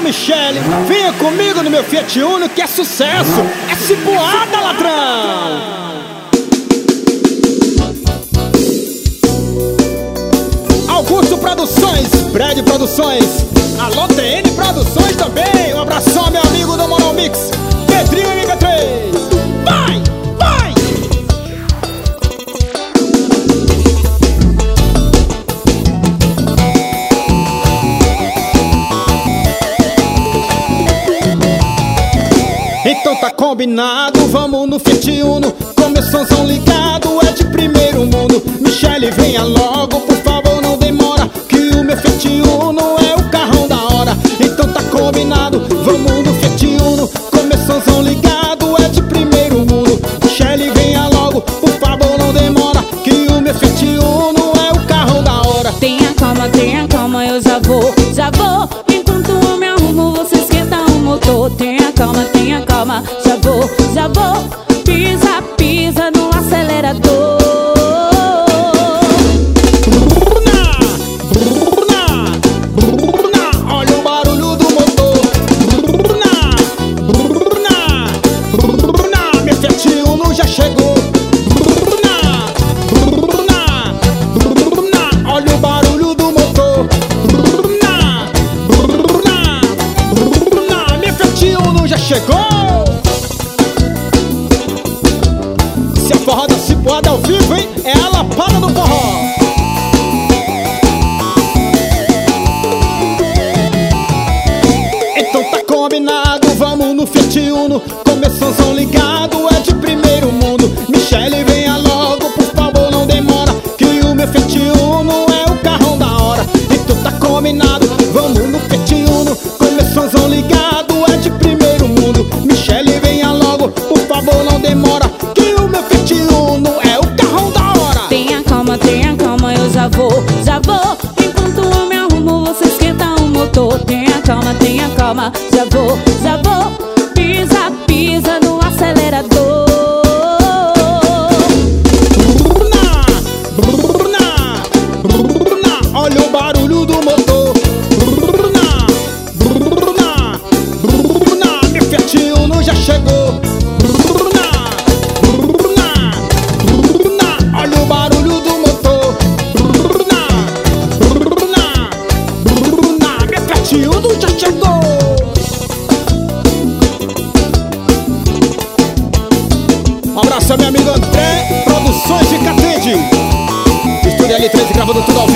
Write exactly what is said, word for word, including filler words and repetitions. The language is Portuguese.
Michele, venha comigo no meu Fiat Uno que é sucesso, é cipuada, ladrão. Augusto Produções, Brad Produções, alô T N Produções também. Um abração, meu amigo do Moral Mix, Pedrinho M P três. Vai, vai! Então tá combinado, vamos no Fiat Uno, com meu somzão ligado, é de primeiro mundo. Michele, venha logo, por favor, não demora, que o meu Fiat Uno é o carrão da hora. Então tá combinado, vamos no Fiat Uno, com meu somzão ligado, é de primeiro mundo. Michele, venha logo, por favor, não demora, que o meu Fiat Uno é o carrão da hora. Tenha calma, tenha calma, eu já vou, já vou. Enquanto eu me arrumo, você esquenta o motor. Tenha calma, tenha calma, já vou, já vou. Pisa, pisa no acelerador. Bruna, Bruna, Bruna, olha o barulho do motor. Bruna, Bruna, Bruna, meu Fiat Uno já chegou. Bruna, Bruna, Bruna, olha o barulho do motor. Bruna, Bruna, Bruna, meu Fiat Uno já chegou. Se a forró da cipuada ao vivo, hein? É a lapada do forró. Então tá combinado, vamos no Fiat Uno, com meu somzão ligado, é de primeiro mundo. Michele, venha logo, por favor, não demora, que o meu Fiat Uno é o carrão da hora. Então tá combinado, vamos no Fiat Uno, com meu somzão ligado, é de primeiro mundo. Michele, venha logo, por favor, não demora, que o meu Fiat Uno é o carrão da hora. Tenha calma, tenha calma, eu já vou, já vou. Enquanto eu me arrumo, você esquenta o motor. Tenha calma, tenha calma, já vou, já vou. Pisa, pisa no acelerador. Bruna, Bruna, Bruna, olha o barulho do motor. Bruna, Bruna, Bruna, meu Fiat Uno já chegou. Bruna, Bruna, Bruna, olha o barulho do motor. Bruna, Bruna, Bruna, meu Fiat Uno já chegou. Um abraço, meu amigo André, Produções de Catende. Estúdio L treze gravando tudo ao vivo.